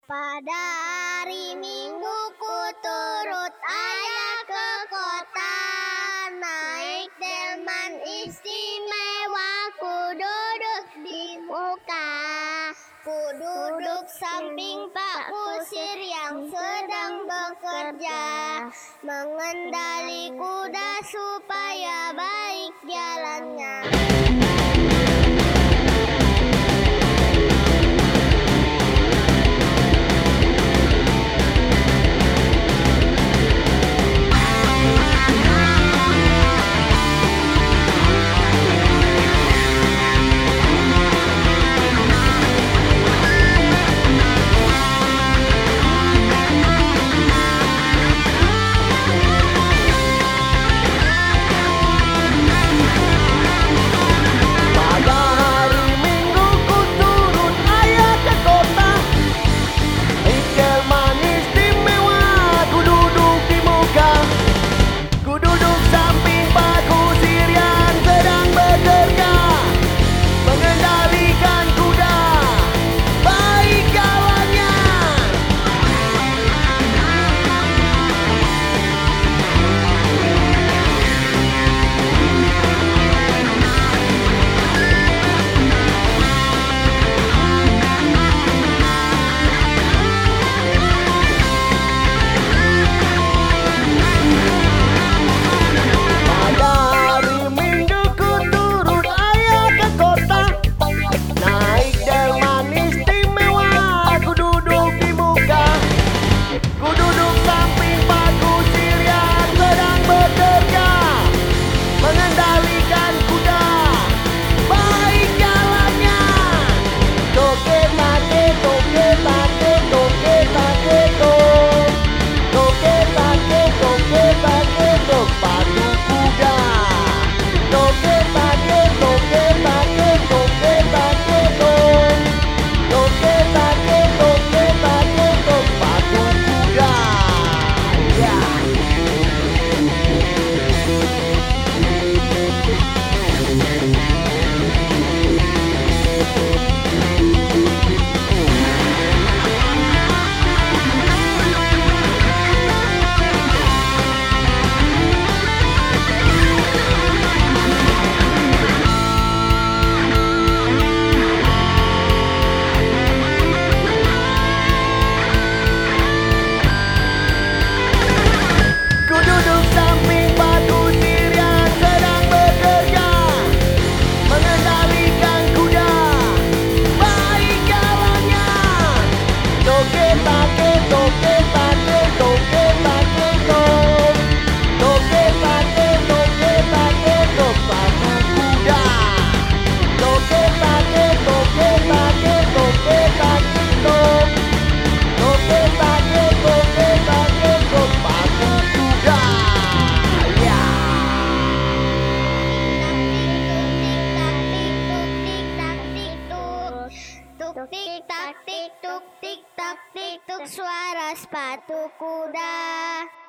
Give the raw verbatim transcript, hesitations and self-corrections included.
Pada hari Minggu ku turut ayah ke kota, naik delman istimewa, ku duduk di muka. Ku duduk samping Pak Kusir yang sedang bekerja, mengendali kuda supaya baik jalannya. Tik tak tik tuk tik tak tik tuk, suara sepatu kuda.